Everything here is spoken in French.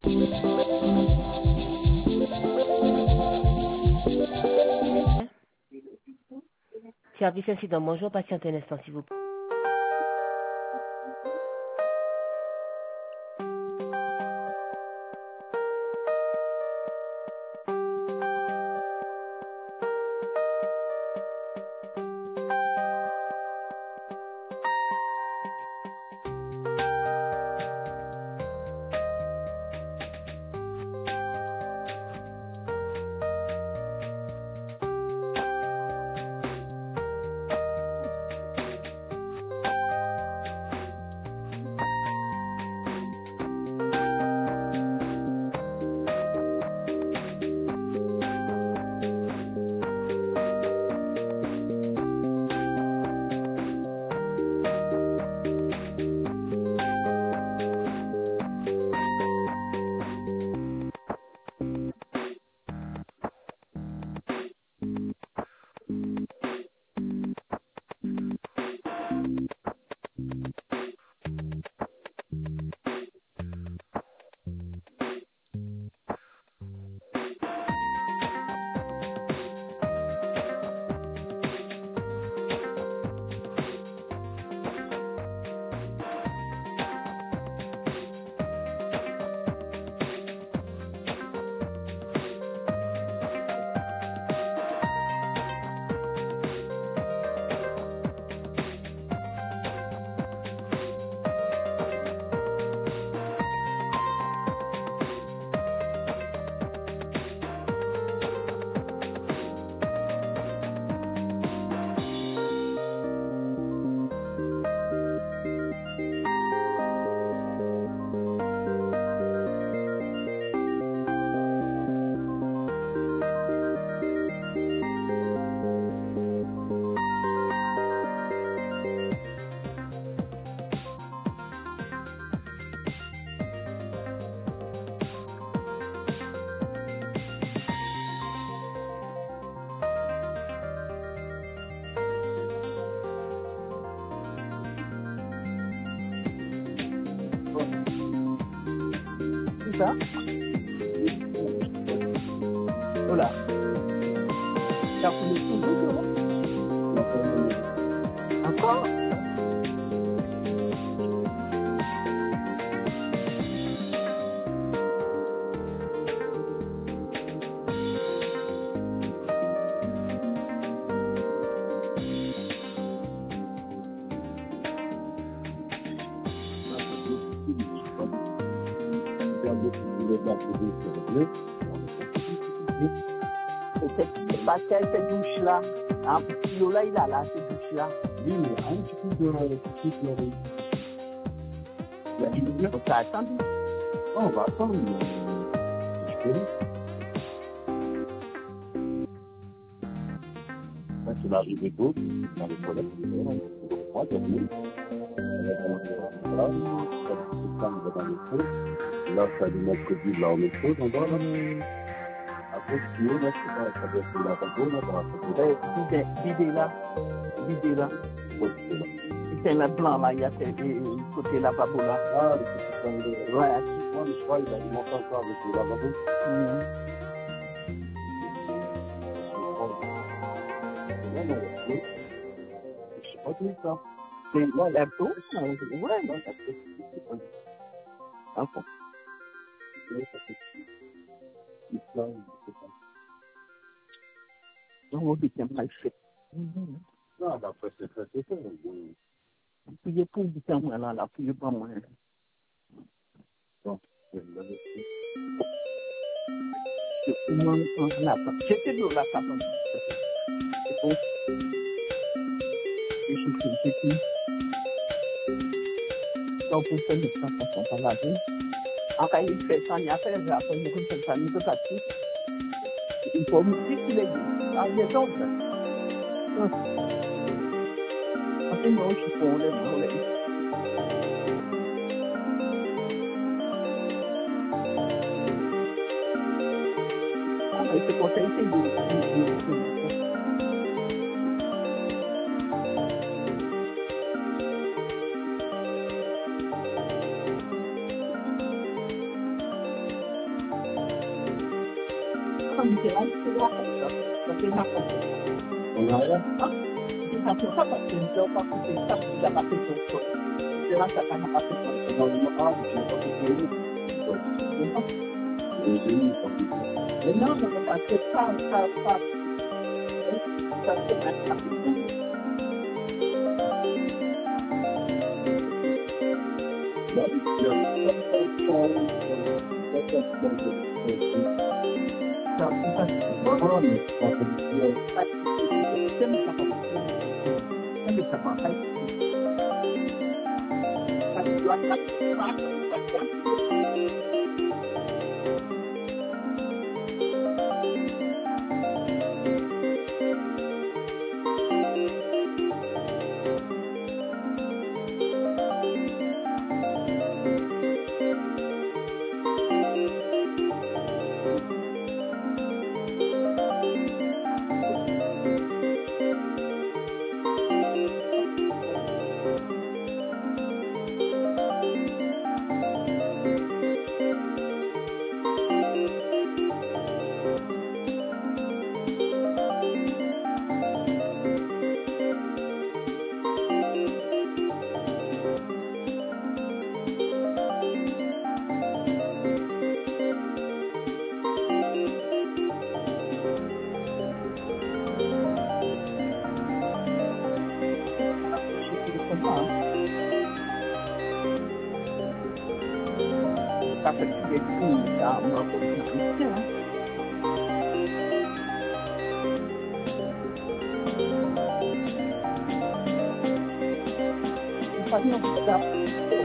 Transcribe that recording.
Service incident, bonjour, patientez un instant, s'il vous plaît. Ça voilà. Ça pour le tout, encore. C'est pas cette douche-là. Hein, là, il a là, cette douche-là. Oui, un petit peu de petite fleurie. Il faut ça attendre. On va attendre. Je peux. Quand il arrive et tout, dans les toilettes, moi, j'ai vu. Là, ça lui montre que là, on est chaud, on doit là. Après, ce qui est là, c'est pas, ça doit être la radeau, là, dans la Vidé là. Oui, c'est là. C'est le blanc là, il y a ce côté lavabo là. Ah, le petit sang de... Ouais, moi, je crois, il monte encore avec le lavabo. Non, non, oui. Je sais pas tout ça. C'est là, la peau, ouais, non, ça fait. Enfin. Oui, ça fait. Il plane, c'est ça. Donc, on dit qu'il mal fait. Non, d'après, c'est très, oui. Puis, il pour du temps, là, puis, pas moins. Bon, c'est la vérité. C'était de la table. C'est bon. Et je suis petit. Donc, on fait des temps qu'on s'en va dire. En cas, il fait ça, il y a fait, après, il faut faire ça, il faut ça. Il faut me dire qu'il est dit. Ah, il est donc. Après, moi, je suis pour les problèmes. Ah, mais c'est pour ça, il fait des 你写完是拉红的，我非常红的。 我来了， 你看他把钱交到自己上比较把这种做，这样才看他把这种然后你们二十几个是可以走，我给你走一走。 人家那个把这上他这来他不懂。 那你这样， Dapat dia tidak melakukan Misalnya kita